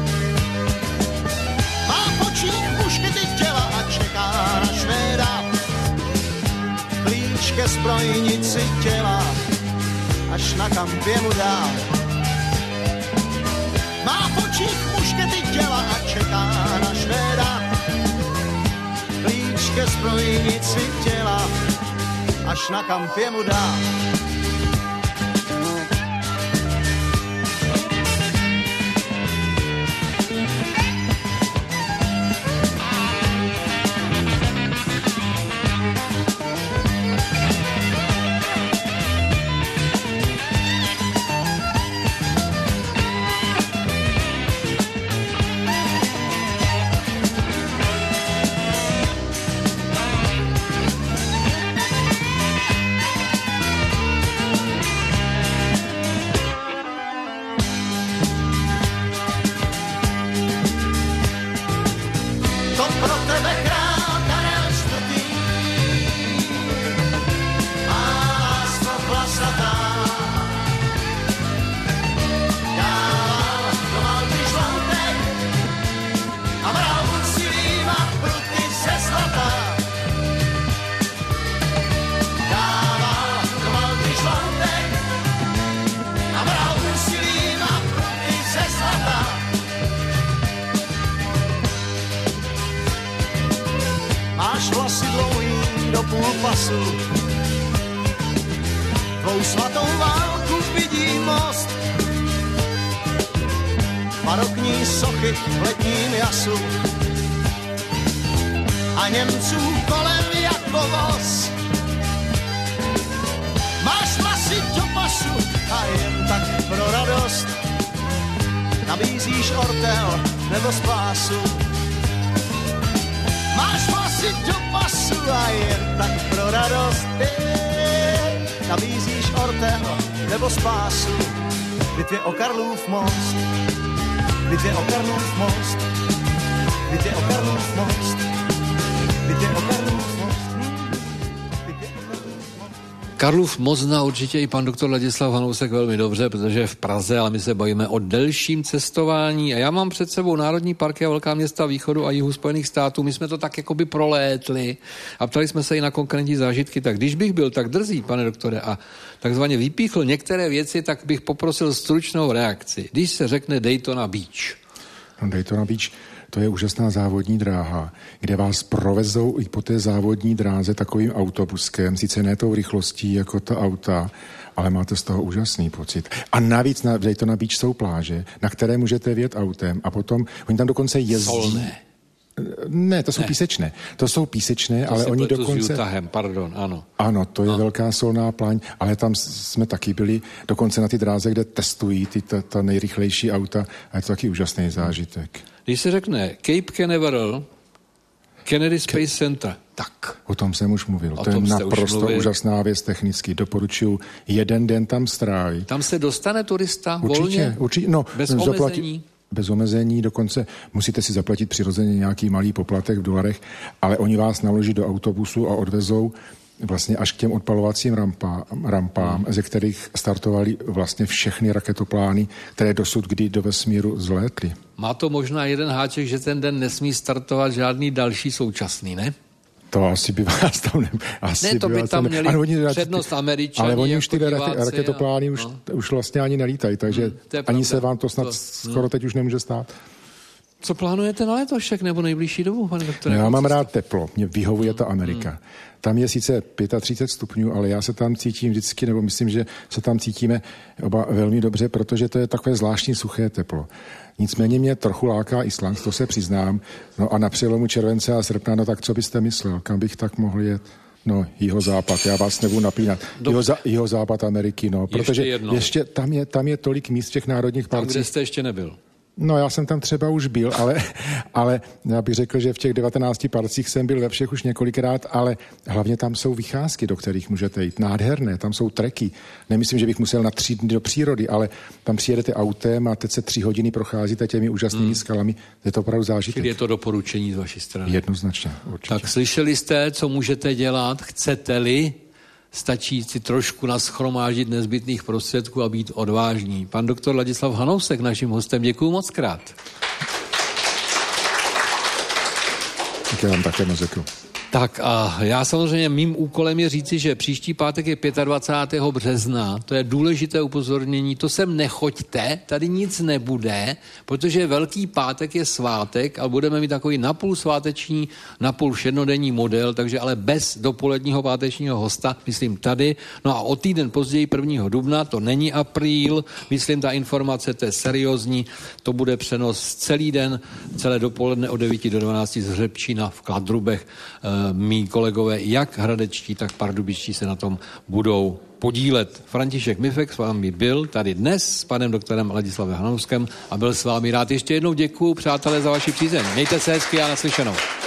Speaker 5: Má v očích muškety těla a čeká na Švéda, klíč ke zbrojnici těla, až na kampě mu dá. Má v očích muškety těla a čeká na Švéda, klíč ke zbrojnici těla, až na kampě mu dá.
Speaker 12: pasu. Tvou svatou válku vidí most, barokní sochy v letním jasu a Němců kolem jako voz. Máš masy do pasu a jen tak pro radost nabízíš ortel nebo spásu. Máš masy do pasu a jen tak pro radost nabízíš ortel nebo spásu. V bitvě o Karlův most, v bitvě o Karlův most, v bitvě o Karlův most, v bitvě o Karlův most.
Speaker 2: Karlův most zná určitě i pan doktor Ladislav Hanousek velmi dobře, protože je v Praze, ale my se bavíme o delším cestování a já mám před sebou národní parky a velká města východu a jihu Spojených států. My jsme to tak jakoby prolétli a ptali jsme se i na konkrétní zážitky. Tak když bych byl tak drzý, pane doktore, a takzvaně vypíchl některé věci, tak bych poprosil stručnou reakci. Když se řekne Daytona Beach.
Speaker 3: No, Daytona Beach, to je úžasná závodní dráha, kde vás provezou i po té závodní dráze takovým autobuskem, sice ne tou rychlostí jako ta auta, ale máte z toho úžasný pocit. A navíc na Daytona Beach jsou pláže, na které můžete vjet autem a potom, oni tam dokonce jezdí.
Speaker 2: Solné.
Speaker 3: Ne, to jsou
Speaker 2: ne.
Speaker 3: písečné. To jsou písečné,
Speaker 2: to
Speaker 3: ale oni dokonce...
Speaker 2: s Utahem, pardon, ano.
Speaker 3: Ano, to je
Speaker 2: no.
Speaker 3: velká solná pláň, ale tam jsme taky byli dokonce na ty dráze, kde testují ty, ta, ta nejrychlejší auta a je to taky úžasný zážitek.
Speaker 2: Když se řekne Cape Canaveral, Kennedy Space Ke... Center, tak.
Speaker 3: O tom jsem už mluvil.
Speaker 2: O
Speaker 3: to je naprosto
Speaker 2: už
Speaker 3: úžasná věc technicky. Doporučuji jeden den tam strávit.
Speaker 2: Tam se dostane turista
Speaker 3: určitě,
Speaker 2: volně?
Speaker 3: Určitě, no,
Speaker 2: bez
Speaker 3: zaplatí,
Speaker 2: omezení?
Speaker 3: Bez omezení, dokonce musíte si zaplatit přirozeně nějaký malý poplatek v dolarech, ale oni vás naloží do autobusu a odvezou vlastně až k těm odpalovacím rampám, rampám hmm. ze kterých startovaly vlastně všechny raketoplány, které dosud kdy do vesmíru zlétly.
Speaker 2: Má to možná jeden háček, že ten den nesmí startovat žádný další současný, ne?
Speaker 3: To asi by vás tam ne... Asi
Speaker 2: ne, to by, by tam měli
Speaker 3: ano, oni,
Speaker 2: přednost Američaní.
Speaker 3: Ale oni
Speaker 2: jako
Speaker 3: už ty raketoplány
Speaker 2: a...
Speaker 3: už,
Speaker 2: no.
Speaker 3: už vlastně ani nelítají, takže hmm, ani
Speaker 2: pravda.
Speaker 3: se vám to snad to, skoro hmm. teď už nemůže stát.
Speaker 2: Co plánujete na letošek nebo nejbližší dobu, pane doktore?
Speaker 3: No, já mám rád teplo, mě vyhovuje ta Amerika. Hmm. Tam je sice třicet pět stupňů, ale já se tam cítím vždycky, nebo myslím, že se tam cítíme oba velmi dobře, protože to je takové zvláštní suché teplo. Nicméně mě trochu láká Island, to se přiznám. No a na přelomu července a srpna, no tak co byste myslel, kam bych tak mohl jet? No, jihozápad, já vás nebudu napínat. Jihoza, jihozápad Ameriky, no, protože ještě, ještě tam, je, tam je tolik míst v těch národních parcích.
Speaker 2: Tam, kde jste ještě nebyl.
Speaker 3: No, já jsem tam třeba už byl, ale, ale já bych řekl, že v těch devatenácti parcích jsem byl ve všech už několikrát, ale hlavně tam jsou vycházky, do kterých můžete jít. Nádherné, tam jsou treky. Nemyslím, že bych musel na tři dny do přírody, ale tam přijedete autem a teď se tři hodiny procházíte těmi úžasnými hmm. skalami. Je to opravdu zážitek.
Speaker 2: Čili je to doporučení z vaší strany.
Speaker 3: Jednoznačně, určitě.
Speaker 2: Tak slyšeli jste, co můžete dělat, chcete-li? Stačí si trošku naschromáždit nezbytných prostředků a být odvážní. Pan doktor Ladislav Hanousek, naším hostem, děkuju moc krát.
Speaker 3: Tak já vám také moc děkuju.
Speaker 2: Tak a já samozřejmě mým úkolem je říci, že příští pátek je dvacátého pátého března, to je důležité upozornění, to sem nechoďte, tady nic nebude, protože Velký pátek je svátek a budeme mít takový napůl sváteční, napůl všednodenní model, takže ale bez dopoledního pátečního hosta, myslím tady. No a o týden později prvního dubna, to není apríl, myslím ta informace, to je seriózní, to bude přenos celý den, celé dopoledne od devíti do dvanácti z Hřebčína v Kladrubech. Mí kolegové, jak hradečtí, tak pardubičtí se na tom budou podílet. František Mifek s vámi byl tady dnes s panem doktorem Ladislavem Hanouskem a byl s vámi rád. Ještě jednou děkuju, přátelé, za vaši přízeň. Mějte se hezky a naslyšenou.